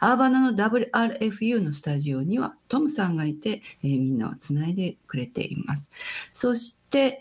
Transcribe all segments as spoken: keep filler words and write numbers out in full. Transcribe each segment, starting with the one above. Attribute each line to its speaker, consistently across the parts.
Speaker 1: アーバナの ダブリューアールエフユー のスタジオにはトムさんがいて、えーみんなをつないでくれています。そして、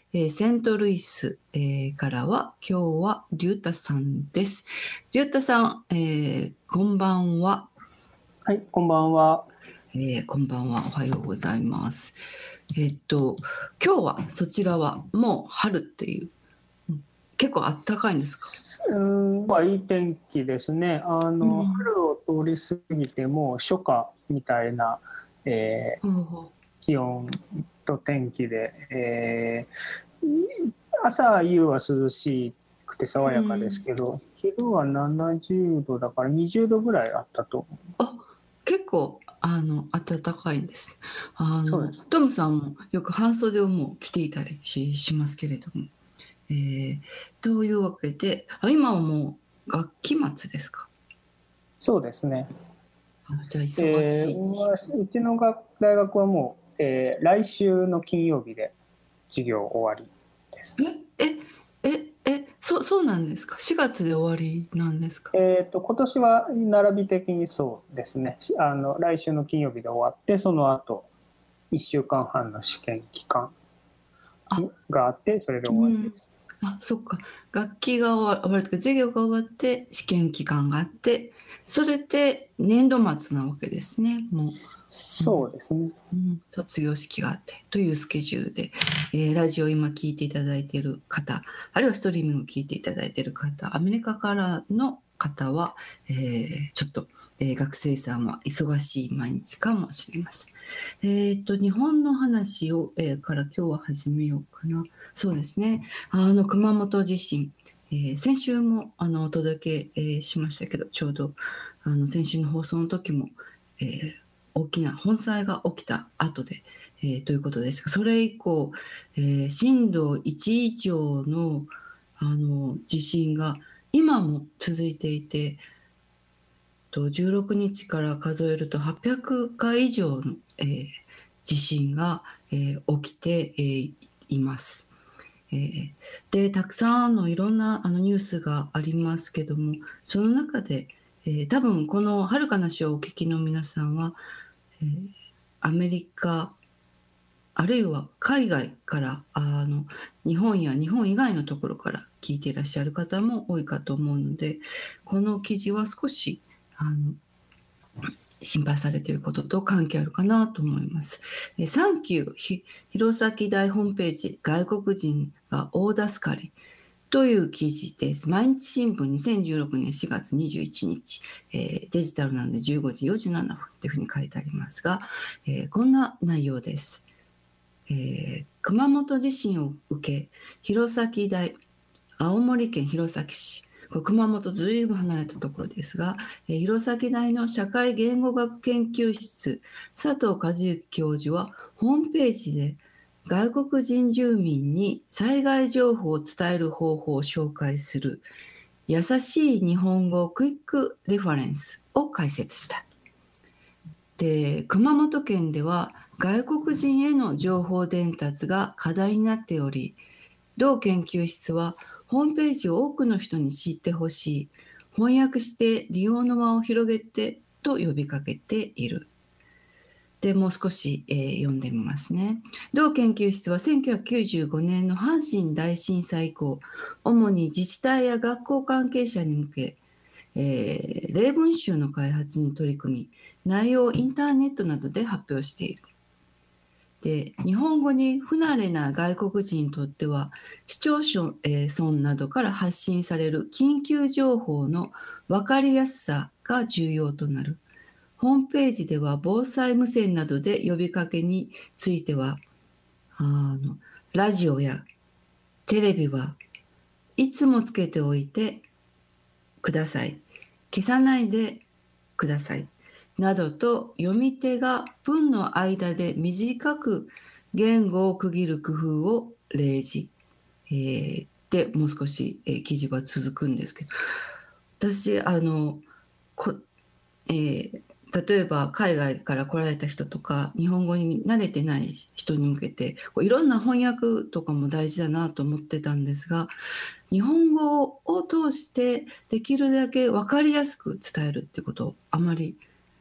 Speaker 1: えーセントルイス、えーからは今日はリュウタさんです。リュウタさん、えーこんばんは。
Speaker 2: はい、こんばんは。
Speaker 1: えーこんばんは。おはようございます。えっと今日はそちらはもう春っていう、うん結構あったかいんですか？
Speaker 2: うーん、まあいい天気ですね。あの、
Speaker 1: うん
Speaker 2: 春を通り過ぎても初夏みたいな、えー
Speaker 1: ほうほ
Speaker 2: 気温と天気で、えー朝夕は涼しくて
Speaker 1: う
Speaker 2: 爽やかです
Speaker 1: うん
Speaker 2: けど、昼はななじゅうどだからにじゅうどぐらいあったと思う。
Speaker 1: あ、結構あの暖かいんです。あの
Speaker 2: そうです。
Speaker 1: トムさんもよく半袖をもう着ていたりし、しますけれども、えーというわけで、あ今はもう学期末ですか？
Speaker 2: そうですね。
Speaker 1: あじゃあ忙
Speaker 2: えー
Speaker 1: しい。
Speaker 2: わうちの学大学はもう、えー来週の金曜日で授業終わりです。
Speaker 1: え、え、え、え、そう、そうなんですか？ し 月で終わりなんですか？
Speaker 2: えーと、今年は並び的にそうですね。しあの来週の金曜日で終わって、その後いっしゅうかんはんの試験期間
Speaker 1: あ、
Speaker 2: があって、それで
Speaker 1: う
Speaker 2: 終わりで
Speaker 1: ん。
Speaker 2: す。
Speaker 1: あ、そっか。学期が終わ終わるというか、授業が終わって、試験期間があって、それで年度末なわけですね、もう。うん
Speaker 2: そうですね。
Speaker 1: うん、卒業式があってというスケジュールで、えーラジオを今聞いていただいている方、あるいはストリーミングを聞いていただいている方、アメリカからの方は、えーちょっと、えー学生さんは忙しい毎日かもしれません。えっと、日本の話を、えーから今日は始めようかな。そうですね。あの、熊本地震、えー先週もあのお届け、えーしましたけど、ちょうどあの先週の放送の時も、えー大きな本災が起きた後で、えーということですが、それ以降、えー震度いち以上のあの地震が今も続いていて、とじゅうろくにちから数えるとはっぴゃくかい以上の、えー地震が、えー起きて、えーいます。えーでたくさんのいろんなあのニュースがありますけども、その中で、えー多分この「遥かなし」をお聞きの皆さんは、えーアメリカあるいは海外からあの日本や日本以外のところから聞いていらっしゃる方も多いかと思うので、この記事は少しあの心配されていることと関係あるかなと思います。えサンキューひ弘前大ホームページ、外国人が大助かりという記事です。毎日新聞にせんじゅうろくねんしがつにじゅういちにち、えーデジタルなのでじゅうごじよじゅうななふんというふうに書いてありますが、えーこんな内容です。えー熊本地震を受け、弘前大、青森県弘前市、これ熊本ずいぶん離れたところですが、えー弘前大の社会言語学研究室、佐藤和之教授はホームページで外国人住民に災害情報を伝える方法を紹介する優しい日本語クイックレファレンスを解説した。で、熊本県では外国人への情報伝達が課題になっており、同研究室はホームページを多くの人に知ってほしい、翻訳して利用の輪を広げてと呼びかけている。で、もう少し、えー読んでみますね。同研究室はせんきゅうひゃくきゅうじゅうごねんの阪神大震災以降、主に自治体や学校関係者に向け、えー例文集の開発に取り組み、内容をインターネットなどで発表している。で、日本語に不慣れな外国人にとっては、市町村などから発信される緊急情報の分かりやすさが重要となる。ホームページでは防災無線などで呼びかけについては、あのラジオやテレビはいつもつけておいてください。消さないでください。などと読み手が文の間で短く言語を区切る工夫を例示。えーでもう少し、えー記事は続くんですけど、私あのこ、えー例えば海外から来られた人とか日本語に慣れてない人に向けてこういろんな翻訳とかも大事だなと思ってたんですが、日本語を通してできるだけ分かりやすく伝えるってことをあまり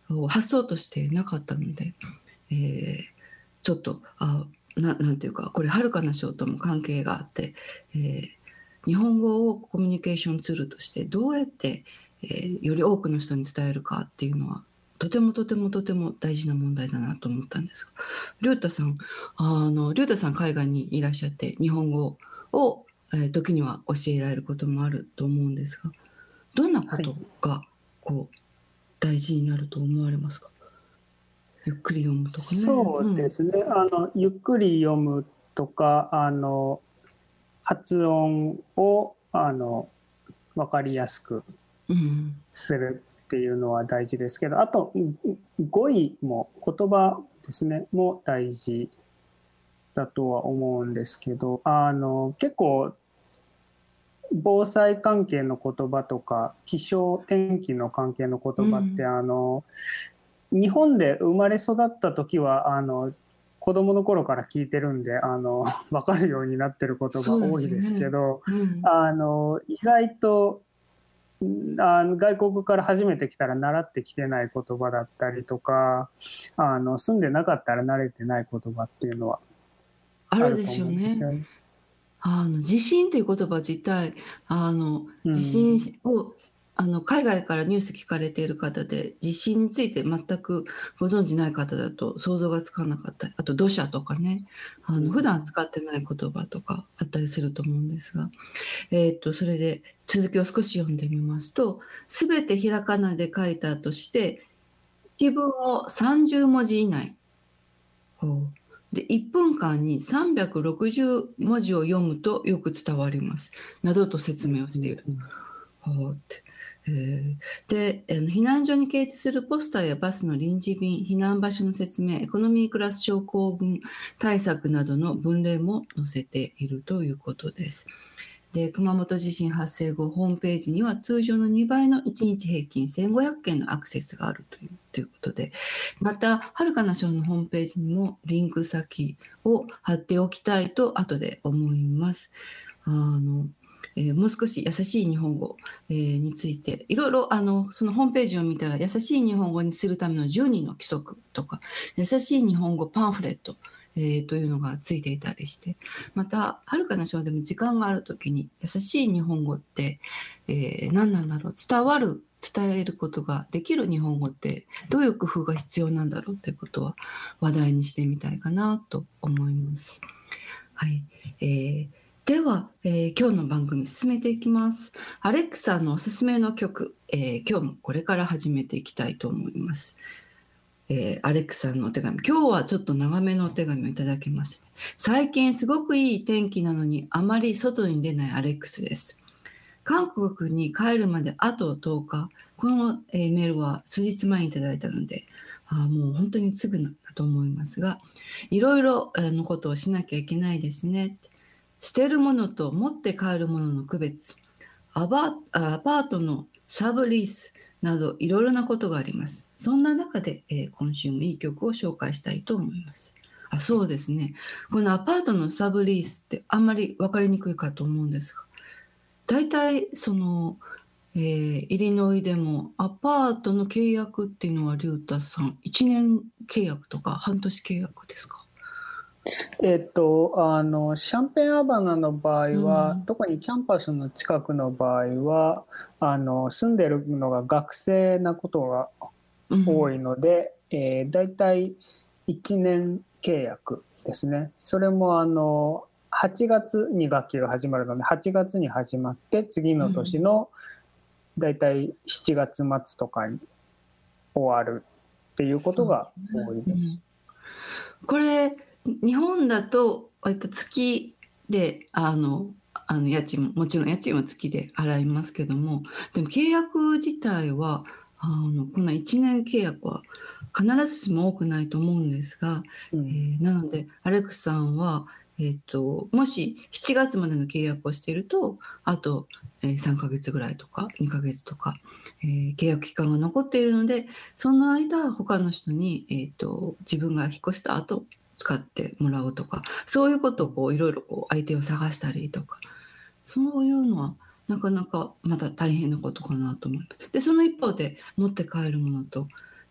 Speaker 1: 発想としてなかったので、えー、ちょっとあななんていうか、これはるかな賞とも関係があって、えー、日本語をコミュニケーションツールとしてどうやって、えー、より多くの人に伝えるかっていうのはとてもとてもとても大事な問題だなと思ったんですが、龍太さんあの龍太さん海外にいらっしゃって日本語を、えー、時には教えられることもあると思うんですが、どんなことがこう大事になると思われますか？ゆっくり読むとかね。
Speaker 2: そうですね、うん、あのゆっくり読むとか、あの発音をあの分かりやすくするっていうのは大事ですけど、あと語彙も言葉ですねも大事だとは思うんですけど、あの結構防災関係の言葉とか気象天気の関係の言葉って、うん、あの日本で生まれ育った時はあの子供の頃から聞いてるんであの分かるようになってることが多いですけど、
Speaker 1: ねうん、
Speaker 2: あの意外とあの外国から初めて来たら習ってきてない言葉だったりとか、あの住んでなかったら慣れてない言葉っていうのはあると思うんですよね。
Speaker 1: あの地震という言葉自体あの地震を、うん、あの海外からニュース聞かれている方で地震について全くご存じない方だと想像がつかなかったり、あと土砂とかね、あの普段使ってない言葉とかあったりすると思うんですが、えー、とそれで続きを少し読んでみますと、すべてひらがなで書いたとして一文をさんじゅうもじ以内でいっぷんかんにさんびゃくろくじゅうもじを読むとよく伝わりますなどと説明をしている。うんうんえー、で避難所に掲示するポスターやバスの臨時便、避難場所の説明、エコノミークラス症候群対策などの文例も載せているということです。で熊本地震発生後、ホームページには通常のにばいのいちにち平均せんごひゃくけんのアクセスがあるというということで、またはるかな賞のホームページにもリンク先を貼っておきたいと後で思います。あのえー、もう少し優しい日本語、えー、についていろいろあのそのホームページを見たら、優しい日本語にするためのじゅうにんの規則とか、優しい日本語パンフレット、えー、というのがついていたりして、またはるかな賞でも時間があるときに優しい日本語って、えー、何なんだろう、伝わる伝えることができる日本語ってどういう工夫が必要なんだろうということは話題にしてみたいかなと思います。はい、えーでは、えー、今日の番組進めていきます。アレックさんのおすすめの曲、えー、今日もこれから始めていきたいと思います。えー、アレックさんのお手紙、今日はちょっと長めのお手紙をいただきました。最近すごくいい天気なのにあまり外に出ないアレックスです。韓国に帰るまであととおか、この、えー、メールは数日前にいただいたので、あもう本当にすぐなんだと思いますが、いろいろのことをしなきゃいけないですね。捨てるものと持って帰るものの区別、アバアパートのサブリースなどいろいろなことがあります。そんな中で、えー、今週もいい曲を紹介したいと思います。あ、そうですね。このアパートのサブリースってあんまり分かりにくいかと思うんですが、大体その、えー、イリノイでもアパートの契約っていうのは龍太さんいちねん契約とか半年契約ですか？
Speaker 2: えっと、あのシャンペンアバナの場合は、うん、特にキャンパスの近くの場合はあの住んでるのが学生なことが多いので、うんえー、だいたいいちねん契約ですね。それもあのはちがつに学期が始まるのではちがつに始まって次の年のだいたいしちがつ末とかに終わるっていうことが多いです。
Speaker 1: うん、これ日本だと月であのあの家賃ももちろん家賃は月で払いますけども、でも契約自体はあのこんないちねん契約は必ずしも多くないと思うんですが、うんえー、なのでアレックスさんは、えー、ともししちがつまでの契約をしているとあと、えー、さんかげつぐらいとかにかげつとか、えー、契約期間が残っているので、その間他の人に、えー、と自分が引っ越した後使ってもらうとか、そういうことをこういろいろこう相手を探したりとか、そういうのはなかなかまた大変なことかなと思います。でその一方で持って帰るものと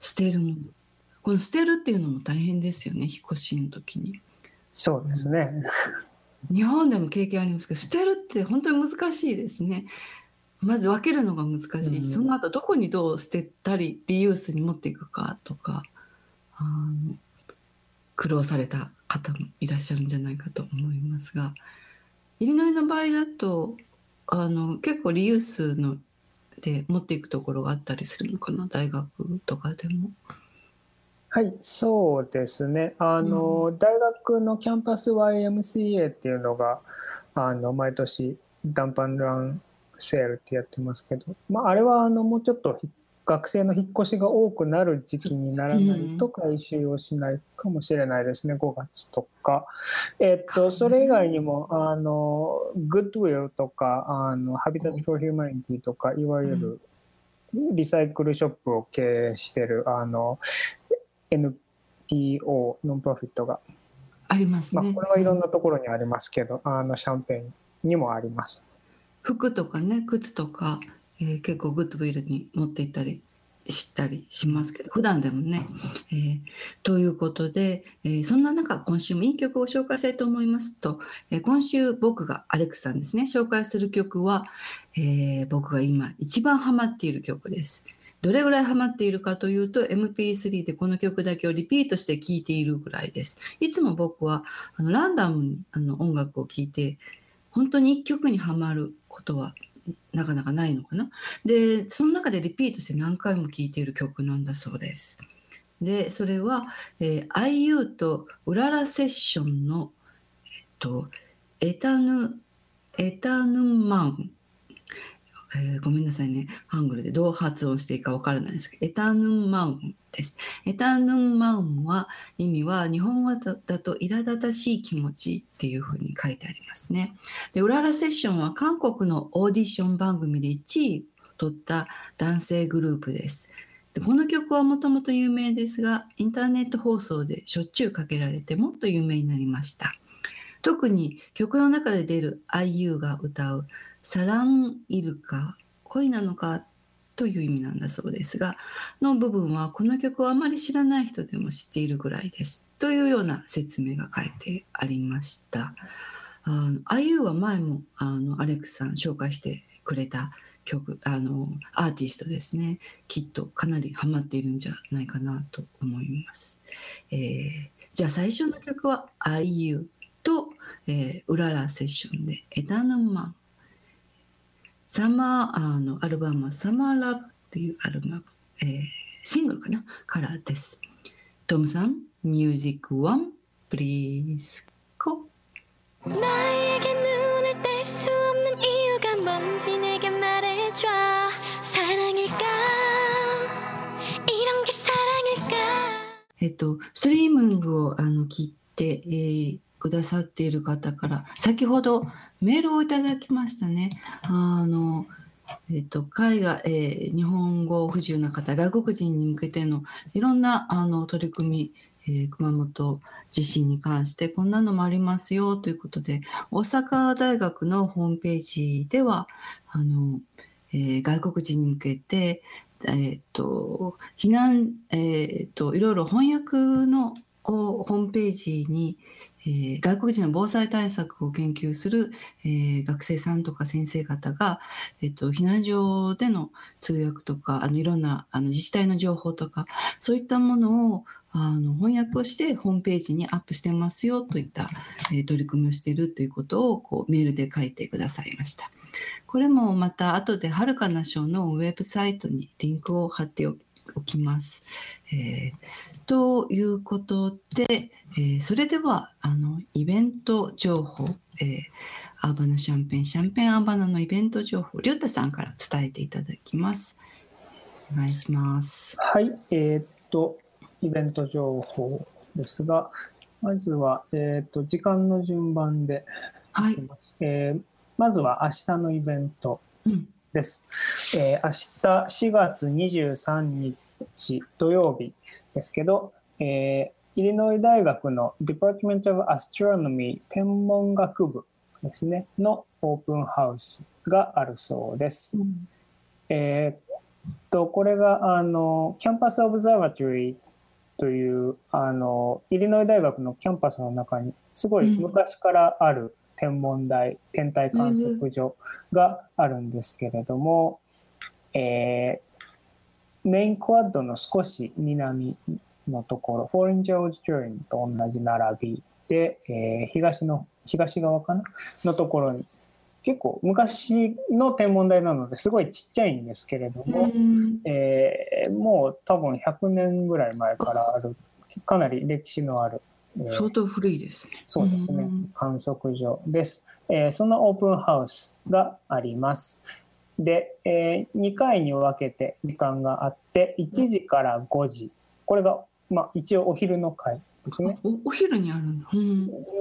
Speaker 1: 捨てるもの、この捨てるっていうのも大変ですよね、引っ越しの時に。
Speaker 2: そうですね。
Speaker 1: 日本でも経験ありますけど、捨てるって本当に難しいですね。まず分けるのが難しいし、うん、その後どこにどう捨てたりリユースに持っていくかとか、あの苦労された方もいらっしゃるんじゃないかと思いますが、イリノイの場合だとあの結構リユースので持っていくところがあったりするのかな、大学とかでも。
Speaker 2: はい、そうですね。あの、うん、大学のキャンパス ワイエムシーエー っていうのがあの毎年ダンパンランセールってやってますけど、まあ、あれはあのもうちょっと学生の引っ越しが多くなる時期にならないと回収をしないかもしれないですね、ごがつとか。えっと、それ以外にもあのグッドウィルとかあのハビタット・フォー・ヒューマニティとか、いわゆるリサイクルショップを経営してるあのエヌピーオー ノンプロフィットが
Speaker 1: ありますね。
Speaker 2: まあ、これはいろんなところにありますけど、あのシャンペーンにもあります。
Speaker 1: 服とかね、靴とか、えー、結構グッドウィルに持って行ったりしたりしますけど、普段でもね。えー、ということで、えー、そんな中今週もいい曲を紹介したいと思いますと、えー、今週僕がアレクさんですね紹介する曲は、えー、僕が今一番ハマっている曲です。どれぐらいハマっているかというと エムピースリー でこの曲だけをリピートして聴いているぐらいです。いつも僕はあのランダムにあの音楽を聴いて本当に一曲にはまることはなかなかないのかな。でその中でリピートして何回も聴いている曲なんだそうです。でそれは、えー、アイユー とうららセッションの、えっと、エタヌエタヌマン、えー、ごめんなさいね、ハングルでどう発音していいかわからないですけど、エタヌンマウンです。エタヌンマウンは意味は日本語だと苛立たしい気持ちっていうふうに書いてありますね。で、うららセッションは韓国のオーディション番組でいちい取った男性グループです。でこの曲はもともと有名ですが、インターネット放送でしょっちゅうかけられてもっと有名になりました。特に曲の中で出る アイユー が歌うサランイルカ、恋なのかという意味なんだそうですが、の部分はこの曲をあまり知らない人でも知っているぐらいですというような説明が書いてありました。あの アイユー は前もあのアレックスさん紹介してくれた曲、あのアーティストですね。きっとかなりハマっているんじゃないかなと思います。えー、じゃあ最初の曲は アイユー と、えー、うららセッションでエタヌマン。サマーあのアルバムはサマーラブというアルバム、えー、シングルかなからです。トムさん、ミュージックワン、プリーズ、ゴー。えっと、ストリーミングをあの聞いて、えー、くださっている方から先ほどメールをいただきましたね。あの、えっと、海外、えー、日本語不自由な方、外国人に向けてのいろんなあの取り組み、えー、熊本地震に関してこんなのもありますよということで、大阪大学のホームページではあの、えー、外国人に向けてえー、と避難、えー、といろいろ翻訳のホームページに、えー、外国人の防災対策を研究する、えー、学生さんとか先生方が、えー、と避難所での通訳とかあのいろんなあの自治体の情報とかそういったものをあの翻訳をしてホームページにアップしてますよといった、えー、取り組みをしているということをこうメールで書いてくださいました。これもまた後ではるかな賞のウェブサイトにリンクを貼っておきます。えー、ということで、えー、それではあのイベント情報、えー、アーバナシャンペーンシャンペーンアーバナのイベント情報、りゅうたさんから伝えていただきます。お願いします。
Speaker 2: はい、えー、っとイベント情報ですが、まずは、えー、っと時間の順番でいきます。はい、えーまずは明日のイベントです。うんえー、明日しがつにじゅうさんにち土曜日ですけど、えー、イリノイ大学の Department of Astronomy 天文学部ですねのオープンハウスがあるそうです。うんえーとこれがあのキャンパスオブザーバトリーというあのイリノイ大学のキャンパスの中にすごい昔からある天文台、うん、天体観測所があるんですけれども、えー、メインクワッドの少し南のところ、フォーレンジャーオーディトリウムと同じ並びで、えー、東の東側かなのところに、結構昔の天文台なのですごいちっちゃいんですけれども、えー、もう多分ひゃくねんぐらい前からある、かなり歴史のある、
Speaker 1: えー、相当古いですね。
Speaker 2: そうですね、観測所です。えー、そのオープンハウスがあります。で、えー、にかいに分けて時間があって、いちじからごじ、これが、まあ、一応お昼の会ですね。
Speaker 1: お, お昼にあるんだ、うん、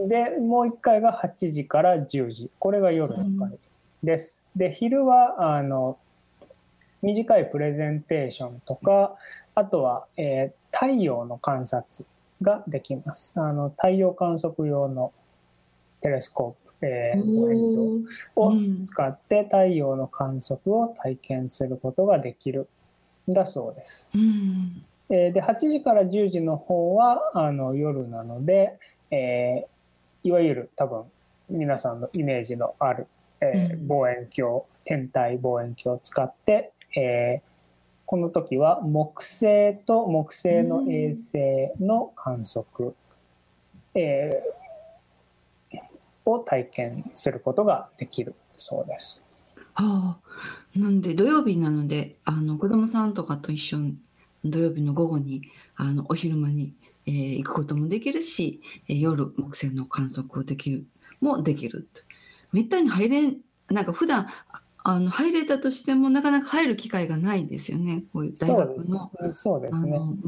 Speaker 2: でもういっかいがはちじからじゅうじ、これが夜の会です。うん、で昼はあの短いプレゼンテーションとか、あとは、えー、太陽の観察ができます。あの太陽観測用のテレスコープ、えー、望遠鏡を使って太陽の観測を体験することができるんだそうです。
Speaker 1: うん
Speaker 2: ではちじからじゅうじの方はあの夜なので、えー、いわゆる多分皆さんのイメージのある、えー、望遠鏡、天体望遠鏡を使って、えー、この時は木星と木星の衛星の観測、えー、を体験することができるそうです。
Speaker 1: はあ、なんで土曜日なのであの子どもさんとかと一緒に土曜日の午後にあのお昼間に、えー、行くこともできるし、えー、夜木星の観測をできるもできると。めったに入れん、なんか普段あの入れたとしてもなかなか入る機会がないですよね、こういう大学の、
Speaker 2: そうですね、
Speaker 1: うん、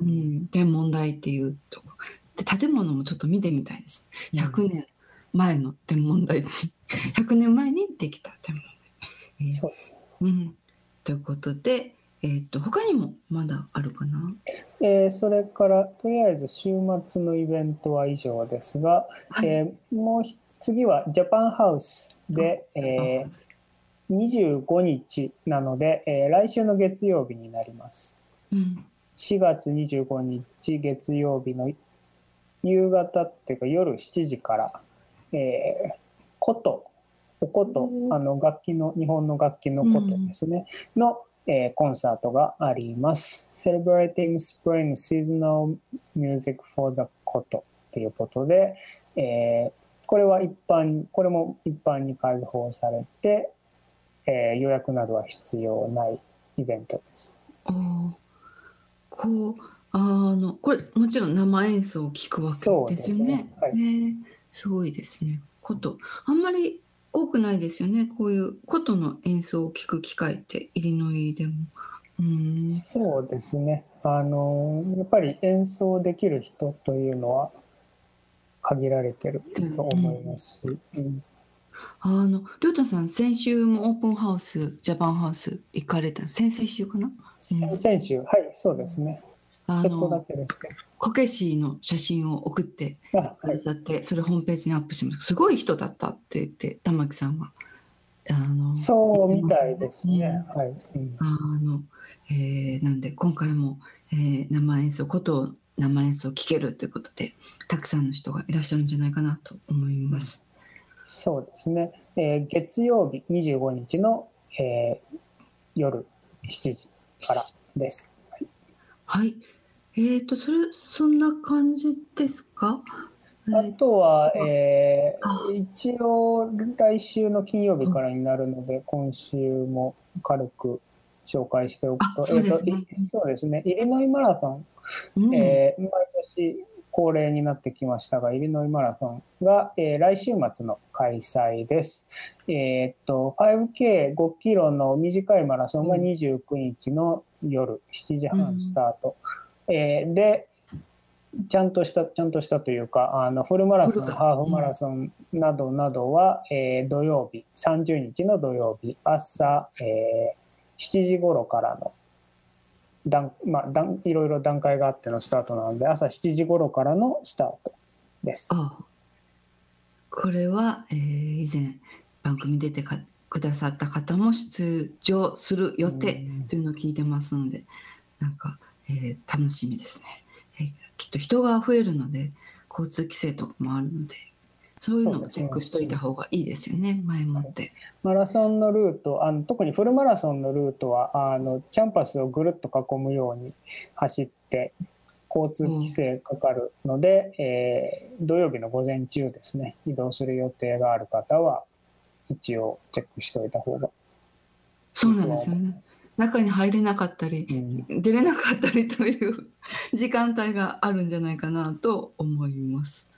Speaker 1: 天文台っていうとこで、建物もちょっと見てみたいです。ひゃくねんまえの天文台、ひゃくねんまえにできた天文台、えー、
Speaker 2: そうです、
Speaker 1: うん、ということで、えー、と他にもまだあるかな。
Speaker 2: えー、それからとりあえず週末のイベントは以上ですが、はい、えー、もう次はジャパンハウスで、えー、にじゅうごにちなので、えー、来週の月曜日になります、
Speaker 1: うん、
Speaker 2: しがつにじゅうごにち月曜日の夕方っていうか夜しちじから、えー、琴お琴、あの楽器の日本の楽器の琴ですね、うん、のえー、コンサートがあります。Celebrating Spring Seasonal Music for the Koto ということで、えー、これは一般、これも一般に開放されて、えー、予約などは必要ないイベントです。
Speaker 1: あこうあのこれもちろん生演奏を聴くわけですよね。
Speaker 2: そうですね、はい、
Speaker 1: えー、すごいですね。琴あんまり多くないですよね、こういう琴の演奏を聴く機会ってイリノイでも。うん、
Speaker 2: そうですね、あのやっぱり演奏できる人というのは限られてると思いますし、うんうん、
Speaker 1: あのりょうたさん先週もオープンハウスジャパンハウス行かれた、先々週かな、
Speaker 2: 先々週、うん、はいそうですね、
Speaker 1: あのこけしの写真を送ってくださって、はい、それホームページにアップします。すごい人だったって言って玉木さんはあの
Speaker 2: そうみたいですね、うん、はい、うん、
Speaker 1: あの、えー、なんで今回も、えー、生演奏ことを生演奏聴けるということでたくさんの人がいらっしゃるんじゃないかなと思います。
Speaker 2: うん、そうですね、えー、月曜日にじゅうごにちの、えー、夜しちじからです。
Speaker 1: はい、はい、えーとそれそんな感じですか。
Speaker 2: あとは、えー、一応来週の金曜日からになるので、今週も軽く紹介しておくと、
Speaker 1: そうですね、
Speaker 2: えーと、そうですね、イリノイマラソン、うん、えー、毎年恒例になってきましたが、イリノイマラソンが、えー、来週末の開催です。えー、と ファイブケーごキロの短いマラソンがにじゅうくにちの夜しちじはんスタート、うん、えー、でちゃんとしたちゃんとしたというか、あのフルマラソン、ハーフマラソンなどなどは、えー、土曜日さんじゅうにちの土曜日朝、えー、しちじ頃からの段、まあ、段いろいろ段階があってのスタートなので朝しちじ頃からのスタートです。
Speaker 1: ああこれは、えー、以前番組出てくくださった方も出場する予定というのを聞いてますので、なんか、えー、楽しみですね、えー、きっと人が増えるので交通規制とかもあるので、そういうのをチェックしといた方がいいですよね、前もって。
Speaker 2: マラソンのルート、あの特にフルマラソンのルートはあのキャンパスをぐるっと囲むように走って交通規制かかるので、えー、土曜日の午前中ですね、移動する予定がある方は一応チェックしておいた方がいい。
Speaker 1: そうなんですよね。中に入れなかったり、うん、出れなかったりという時間帯があるんじゃないかなと思います。